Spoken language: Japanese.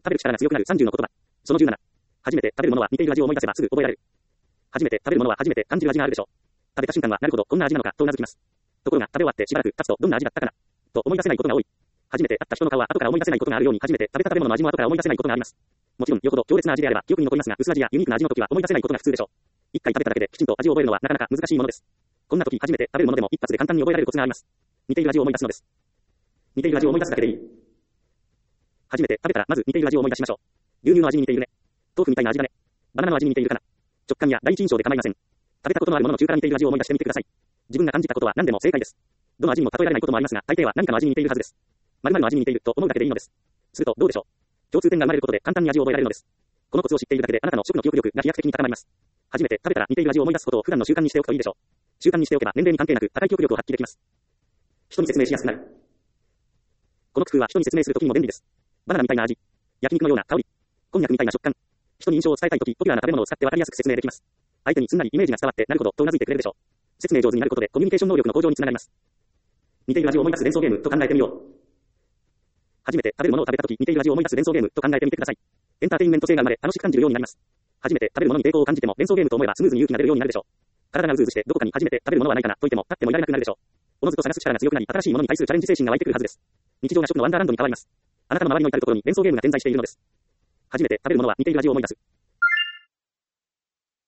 食べる力が強くなる30の言葉。その17。初めて食べるものは似ている味を思い出せばすぐ覚えられる。初めて食べるものは初めて感じる味があるでしょう。食べた瞬間はなるほどこんな味なのかと頷きます。ところが食べ終わってしばらく経つとどんな味だったかなと思い出せないことが多い。初めて会った人の顔は後から思い出せないことがあるように初めて食べた食べ物の味も後から思い出せないことがあります。もちろんよほど強烈な味であれば記憶に残りますが薄味やユニークな味の時は思い出せないことが普通でしょう。一回食べただけできちんと味を覚えるのはなかなか難しいものです。こんな時初めて食べるものでも一発で簡単に覚えられるコツがあります。似ている味を思い出すのです。似ている味を思い出すだけでいい。初めて食べたらまず似ている味を思い出しましょう。牛乳の味に似ているね。豆腐みたいな味だね。バナナの味に似ているかな。直感や第一印象で構いません。食べたことのあるものの中から似ている味を思い出してみてください。自分が感じたことは何でも正解です。どの味にも例えられないこともありますが、大抵は何かの味に似ているはずです。〇〇の味に似ていると思うだけでいいのです。するとどうでしょう。共通点が生まれることで簡単に味を覚えられるのです。このコツを知っているだけであなたの食の記憶力が飛躍的に高まります。初めて食べたら似ている味を思い出すことを普段の習慣にしておくといいでしょう。習慣にしておけば年齢に関係なく高い記憶力を発揮できます。人に説明しやすくなる。この工夫は人に説明するときにも便利です。バナナみたいな味、焼肉のような香り、こんにゃくみたいな食感。人に印象を伝えたいとき、ポピュラーな食べ物を使ってわかりやすく説明できます。相手にすんなりイメージが伝わってなるほどと頷いてくれるでしょう。説明上手になることでコミュニケーション能力の向上につながります。似ている味を思い出す連想ゲームと考えてみよう。初めて食べるものを食べたとき似ている味を思い出す連想ゲームと考えてみてください。エンターテインメント性が生まれ楽しく感じるようになります。初めて食べるものに抵抗を感じても連想ゲームと思えばスムーズに勇気が出るようになるでしょう。体がうずうずしてどこかに初めて食べるものはないかなと言っても立ってもいられなくなるでしょう。おのずと探す力が強くなり新しいものに対するチャレンジ精神が湧いてくるはずです。日常が食のワンダーランドに変わります。あなたの周りの至るところに連想ゲームが点在しているのです。初めて食べるものは似ている味を思い出す。